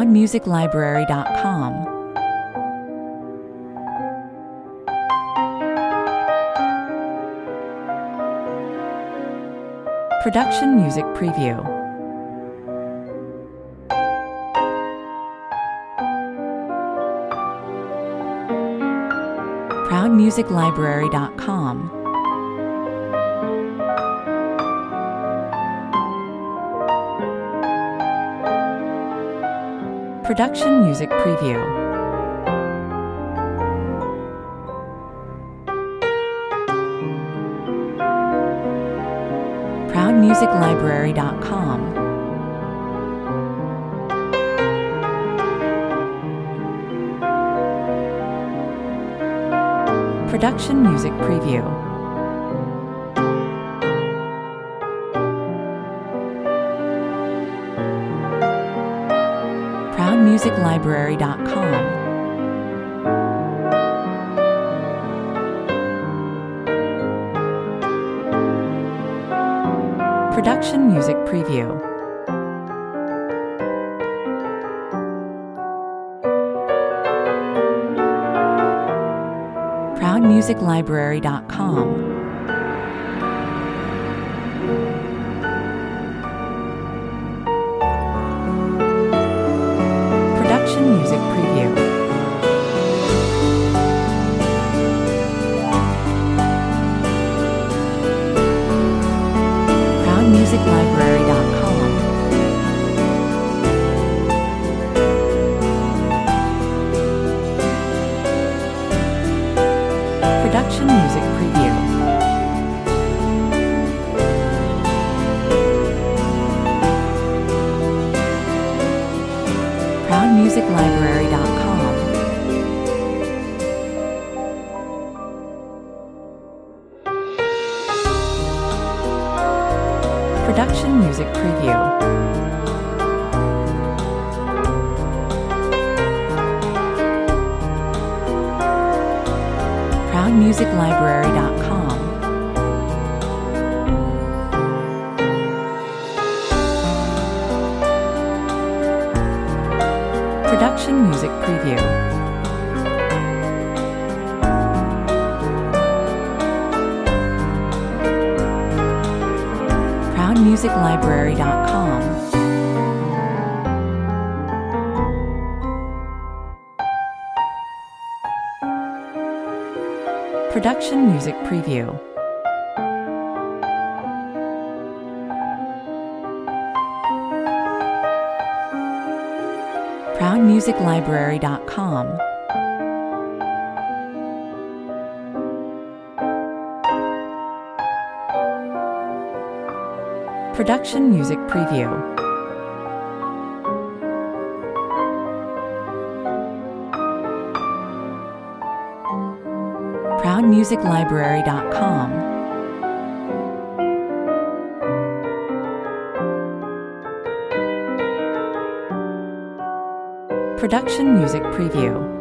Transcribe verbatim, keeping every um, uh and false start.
proud music library dot com. Production Music Preview. proud music library dot com. Production Music Preview. proud music library dot com. Production Music Preview. proud music library dot com. Production Music Preview. proud music library dot com. Production Music Preview. proud music library dot com. Production Music Preview. proud music library dot com. Production Music Preview. proud music library dot com. Production Music Preview. proud music library dot com. Production Music Preview. proud music library dot com. Production Music Preview. proud music library dot com. Production Music Preview.